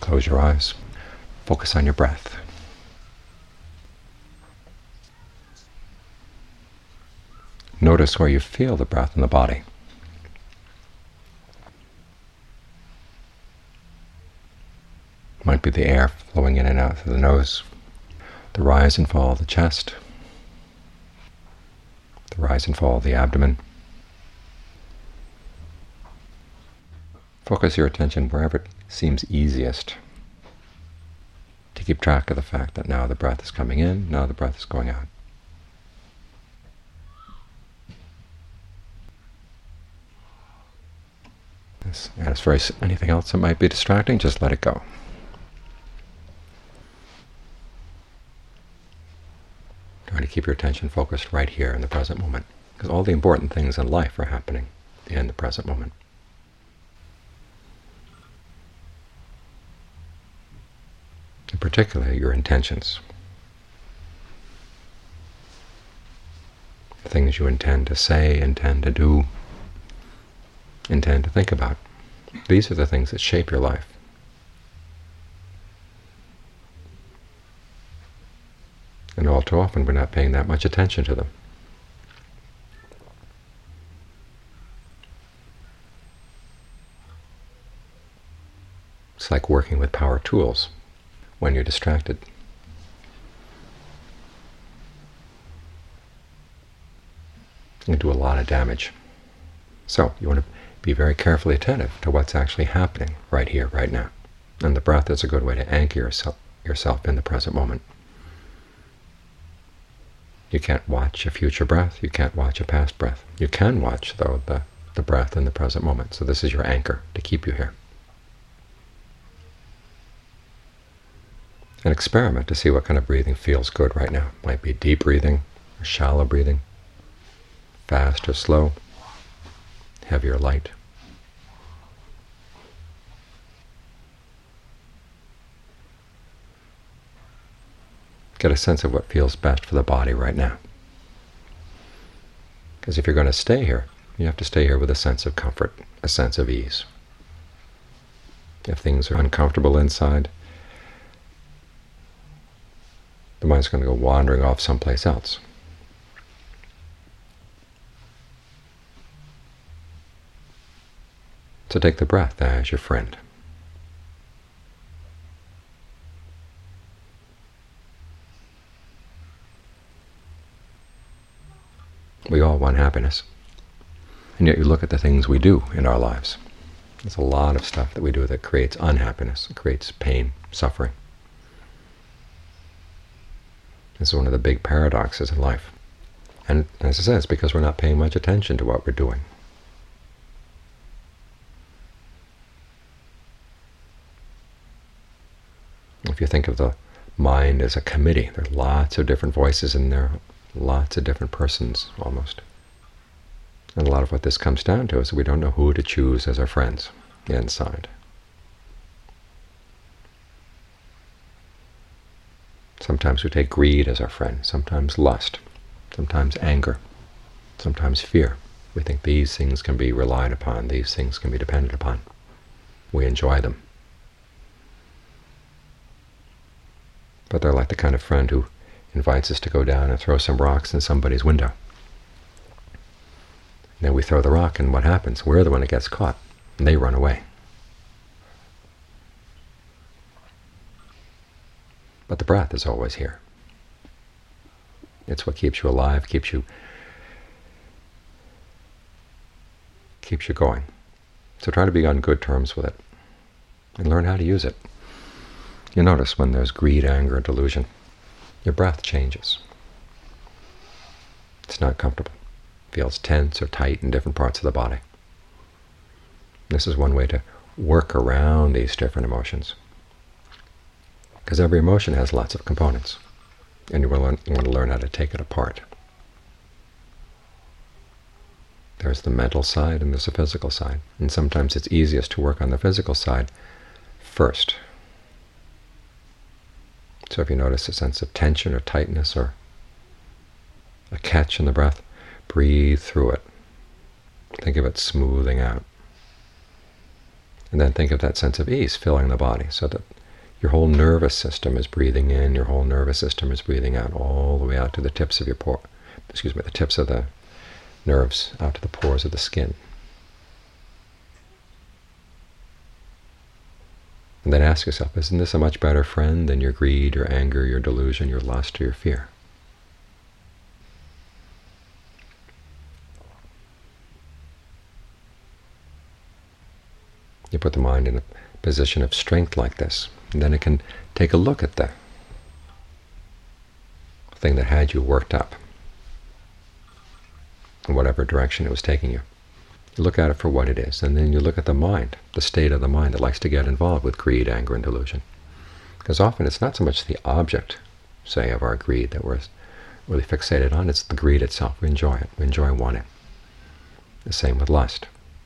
close your eyes. Focus on your breath. Notice where you feel the breath in the body. Might be the air flowing in and out through the nose, the rise and fall of the chest, the rise and fall of the abdomen. Focus your attention wherever it seems easiest to keep track of the fact that now the breath is coming in, now the breath is going out. And as far as anything else that might be distracting, just let it go. Try to keep your attention focused right here in the present moment, because all the important things in life are happening in the present moment. And particularly your intentions, the things you intend to say, intend to do, intend to think about. These are the things that shape your life. And all too often we're not paying that much attention to them. It's like working with power tools when you're distracted. You can do a lot of damage. So you want to be very carefully attentive to what's actually happening right here, right now. And the breath is a good way to anchor yourself in the present moment. You can't watch a future breath. You can't watch a past breath. You can watch, though, the breath in the present moment. So this is your anchor to keep you here. And experiment to see what kind of breathing feels good right now. Might be deep breathing or shallow breathing, fast or slow, heavy or light. Get a sense of what feels best for the body right now. Because if you're going to stay here, you have to stay here with a sense of comfort, a sense of ease. If things are uncomfortable inside, the mind's going to go wandering off someplace else. So take the breath as your friend. We all want happiness, and yet you look at the things we do in our lives. There's a lot of stuff that we do that creates unhappiness, creates pain, suffering. This is one of the big paradoxes in life. And as I said, it's because we're not paying much attention to what we're doing. If you think of the mind as a committee, there are lots of different voices in there, lots of different persons almost. And a lot of what this comes down to is we don't know who to choose as our friends inside. Sometimes we take greed as our friend, sometimes lust, sometimes anger, sometimes fear. We think these things can be relied upon, these things can be depended upon. We enjoy them. But they're like the kind of friend who invites us to go down and throw some rocks in somebody's window. And then we throw the rock, and what happens? We're the one that gets caught, and they run away. But the breath is always here. It's what keeps you alive, keeps you going. So try to be on good terms with it, and learn how to use it. You notice when there's greed, anger, and delusion, your breath changes. It's not comfortable. It feels tense or tight in different parts of the body. This is one way to work around these different emotions. Because every emotion has lots of components, and you want to learn how to take it apart. There's the mental side and there's the physical side. And sometimes it's easiest to work on the physical side first. So if you notice a sense of tension or tightness or a catch in the breath, breathe through it. Think of it smoothing out. And then think of that sense of ease filling the body so that Your whole nervous system is breathing in, your whole nervous system is breathing out, all the way out to the tips of your the tips of the nerves, out to the pores of the skin. And then ask yourself, isn't this a much better friend than your greed, your anger, your delusion, your lust, or your fear? You put the mind in a position of strength like this, and then it can take a look at the thing that had you worked up, in whatever direction it was taking you. You look at it for what it is, and then you look at the mind, the state of the mind that likes to get involved with greed, anger, and delusion. Because often it's not so much the object, say, of our greed that we're really fixated on, it's the greed itself. We enjoy it. We enjoy wanting. The same with lust.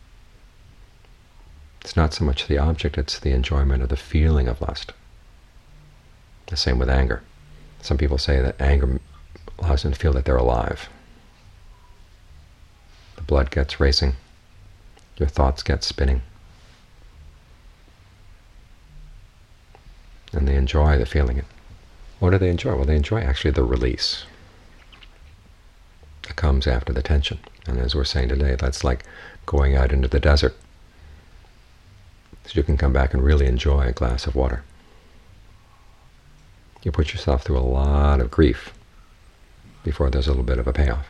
It's not so much the object, it's the enjoyment of the feeling of lust. The same with anger. Some people say that anger allows them to feel that they're alive. The blood gets racing. Your thoughts get spinning. And they enjoy the feeling it. What do they enjoy? Well, they enjoy actually the release that comes after the tension. And as we're saying today, that's like going out into the desert, so you can come back and really enjoy a glass of water. You put yourself through a lot of grief before there's a little bit of a payoff.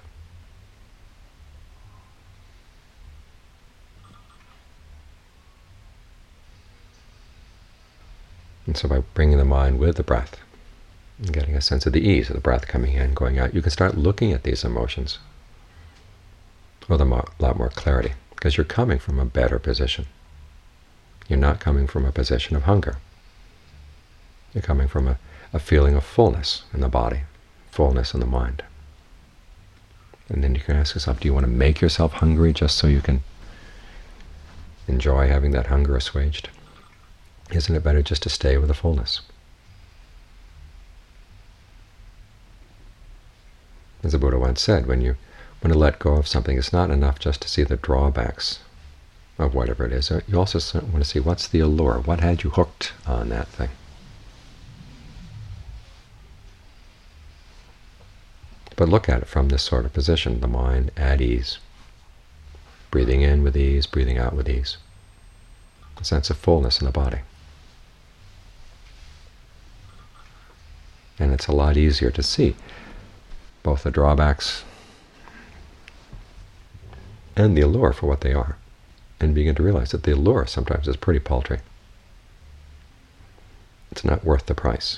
And so by bringing the mind with the breath and getting a sense of the ease of the breath coming in, going out, you can start looking at these emotions with a lot more clarity, because you're coming from a better position. You're not coming from a position of hunger. You're coming from a feeling of fullness in the body, fullness in the mind. And then you can ask yourself, do you want to make yourself hungry just so you can enjoy having that hunger assuaged? Isn't it better just to stay with the fullness? As the Buddha once said, when you want to let go of something, it's not enough just to see the drawbacks of whatever it is. You also want to see what's the allure, what had you hooked on that thing. But look at it from this sort of position, the mind at ease, breathing in with ease, breathing out with ease, a sense of fullness in the body. And it's a lot easier to see both the drawbacks and the allure for what they are, and begin to realize that the allure sometimes is pretty paltry. It's not worth the price.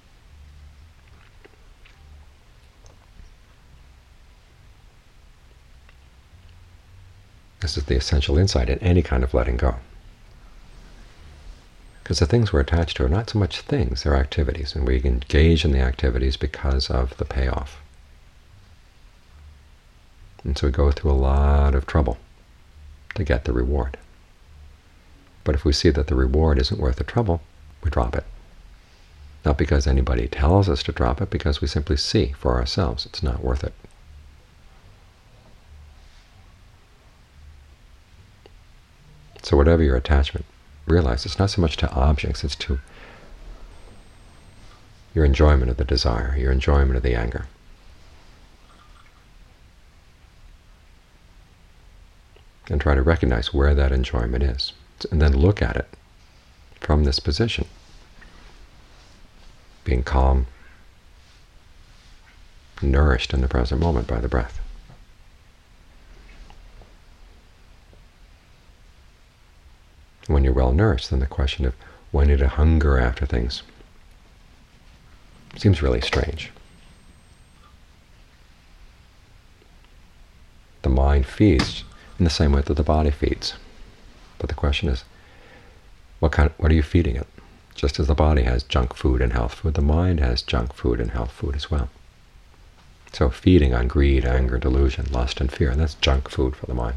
This is the essential insight in any kind of letting go. Because the things we're attached to are not so much things, they're activities, and we engage in the activities because of the payoff. And so we go through a lot of trouble to get the reward. But if we see that the reward isn't worth the trouble, we drop it. Not because anybody tells us to drop it, because we simply see for ourselves it's not worth it. So whatever your attachment, realize it's not so much to objects, it's to your enjoyment of the desire, your enjoyment of the anger. And try to recognize where that enjoyment is, and then look at it from this position, being calm, nourished in the present moment by the breath. When you're well nourished, then the question of when did a hunger after things seems really strange. The mind feeds in the same way that the body feeds. But the question is, what are you feeding it? Just as the body has junk food and health food, the mind has junk food and health food as well. So feeding on greed, anger, delusion, lust, and fear, that's junk food for the mind.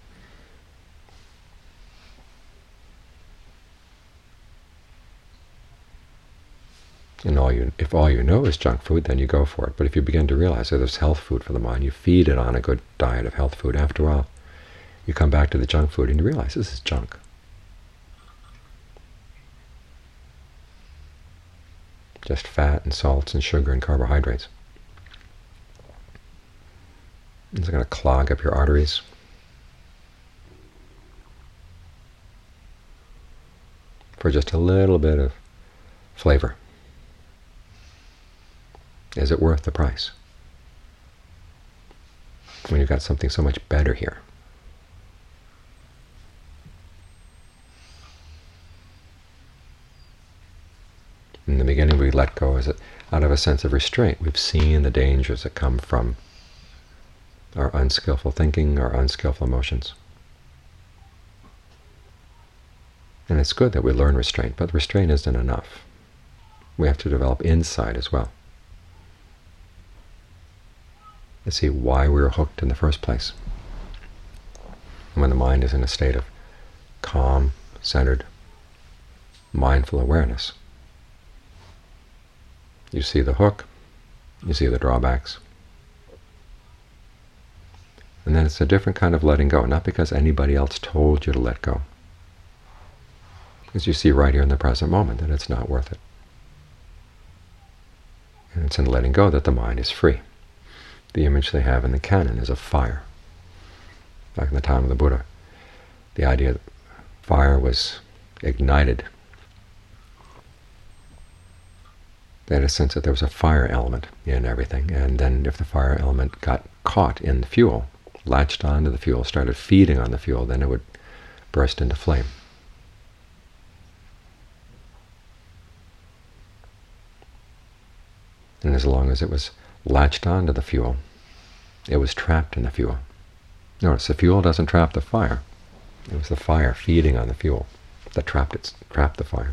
And if all you know is junk food, then you go for it. But if you begin to realize that there's health food for the mind, you feed it on a good diet of health food. After a while, you come back to the junk food and you realize this is junk. just fat and salts and sugar and carbohydrates. It's going to clog up your arteries. For just a little bit of flavor. Is it worth the price? When you've got something so much better here. In the beginning we let go out of a sense of restraint. We've seen the dangers that come from our unskillful thinking, our unskillful emotions. And it's good that we learn restraint, but restraint isn't enough. We have to develop insight as well. To see why we were hooked in the first place. And when the mind is in a state of calm, centered, mindful awareness, you see the hook, you see the drawbacks. And then it's a different kind of letting go, not because anybody else told you to let go. Because you see right here in the present moment that it's not worth it. And it's in letting go that the mind is free. The image they have in the canon is of fire. Back in the time of the Buddha, the idea that fire was ignited. They had a sense that there was a fire element in everything, and then if the fire element got caught in the fuel, latched onto the fuel, started feeding on the fuel, then it would burst into flame. And as long as it was latched onto the fuel, it was trapped in the fuel. Notice, the fuel doesn't trap the fire. It was the fire feeding on the fuel that trapped the fire.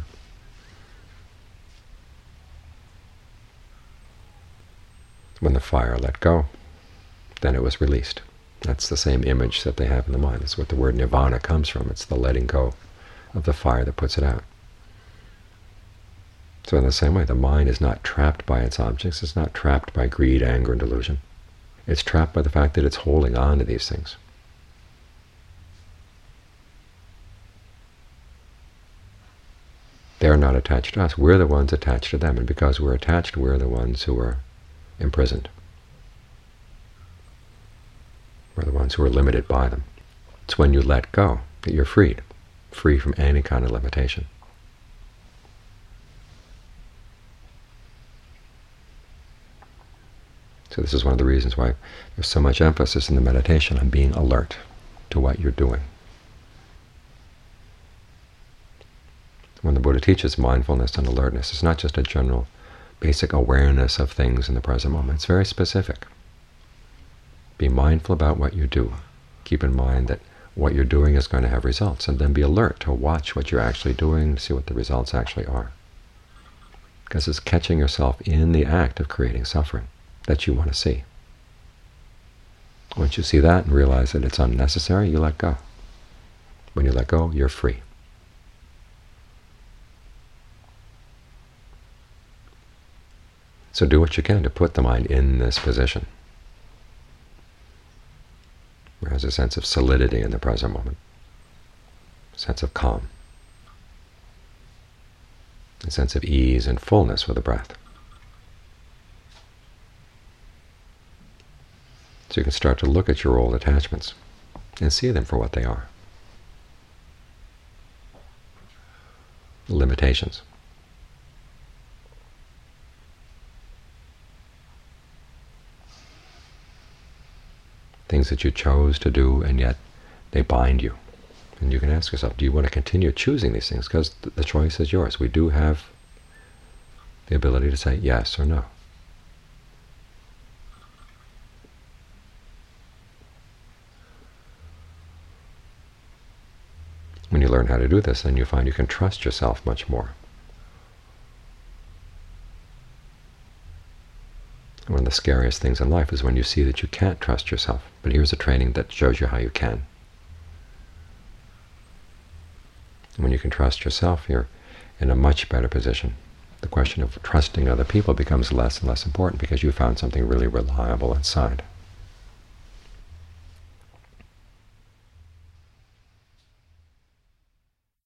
When the fire let go, then it was released. That's the same image that they have in the mind. That's what the word nirvana comes from. It's the letting go of the fire that puts it out. So in the same way, the mind is not trapped by its objects. It's not trapped by greed, anger, and delusion. It's trapped by the fact that it's holding on to these things. They're not attached to us. We're the ones attached to them. And because we're attached, we're the ones who are imprisoned. We're the ones who are limited by them. It's when you let go that you're freed, free from any kind of limitation. So this is one of the reasons why there's so much emphasis in the meditation on being alert to what you're doing. When the Buddha teaches mindfulness and alertness, it's not just a general basic awareness of things in the present moment. It's very specific. Be mindful about what you do. Keep in mind that what you're doing is going to have results, and then be alert to watch what you're actually doing, to see what the results actually are. Because it's catching yourself in the act of creating suffering that you want to see. Once you see that and realize that it's unnecessary, you let go. When you let go, you're free. So do what you can to put the mind in this position, where it has a sense of solidity in the present moment, a sense of calm, a sense of ease and fullness with the breath. So you can start to look at your old attachments and see them for what they are. Limitations. Things that you chose to do, and yet they bind you. And you can ask yourself, do you want to continue choosing these things? Because the choice is yours. We do have the ability to say yes or no. When you learn how to do this, then you find you can trust yourself much more. One of the scariest things in life is when you see that you can't trust yourself. But here's a training that shows you how you can. When you can trust yourself, you're in a much better position. The question of trusting other people becomes less and less important because you found something really reliable inside.